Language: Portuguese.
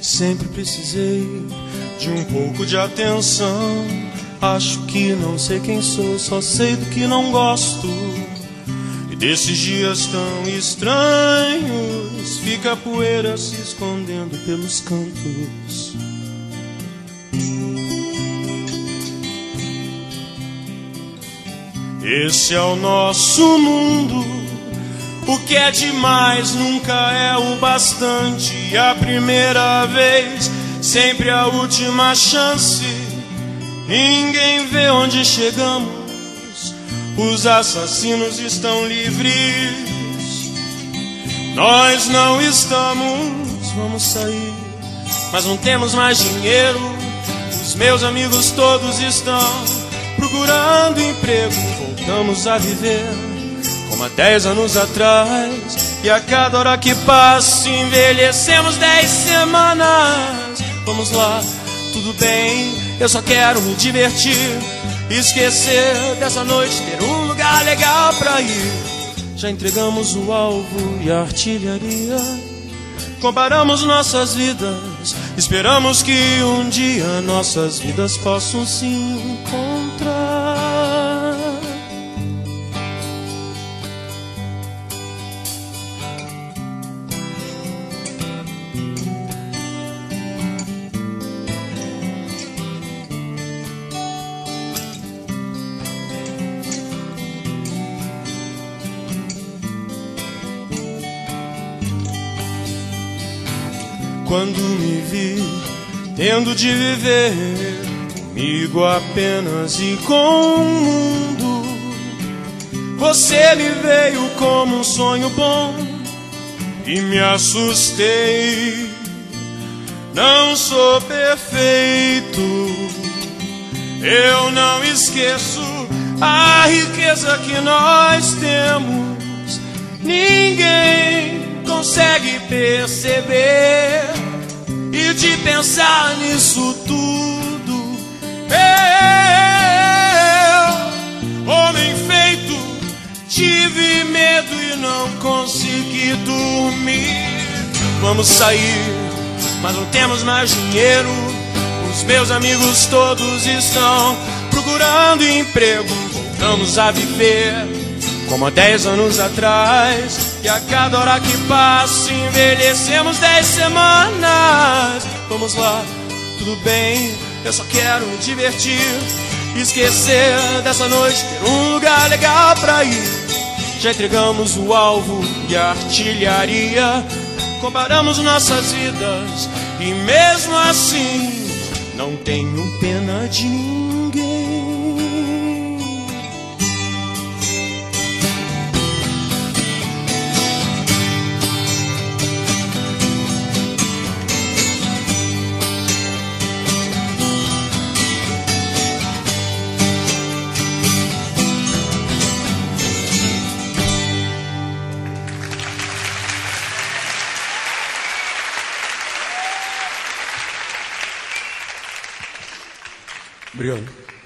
Sempre precisei de um pouco de atenção. Acho que não sei quem sou, só sei do que não gosto. E desses dias tão estranhos fica a poeira se escondendo pelos cantos. Esse é o nosso mundo. O que é demais nunca é o bastante. A primeira vez, sempre a última chance. Ninguém vê onde chegamos. Os assassinos estão livres. Nós não estamos. Vamos sair, mas não temos mais dinheiro. Os meus amigos todos estão procurando emprego. Voltamos a viver como há 10 anos atrás. E a cada hora que passa envelhecemos 10 semanas. Vamos lá, tudo bem, eu só quero me divertir, esquecer dessa noite, ter um lugar legal pra ir. Já entregamos o alvo e a artilharia. Comparamos nossas vidas, esperamos que um dia nossas vidas possam se encontrar. Quando me vi tendo de viver comigo apenas e com o mundo, você me veio como um sonho bom e me assustei. Não sou perfeito, eu não esqueço a riqueza que nós temos. Ninguém consegue perceber. E de pensar nisso tudo, eu, homem feito, tive medo e não consegui dormir. Vamos sair, mas não temos mais dinheiro. Os meus amigos todos estão procurando emprego. Voltamos a viver como há 10 anos atrás. E a cada hora que passa envelhecemos 10 semanas. Vamos lá, tudo bem, eu só quero me divertir, esquecer dessa noite, ter um lugar legal pra ir. Já entregamos o alvo e a artilharia. Comparamos nossas vidas e mesmo assim não tenho pena de ninguém. Obrigado.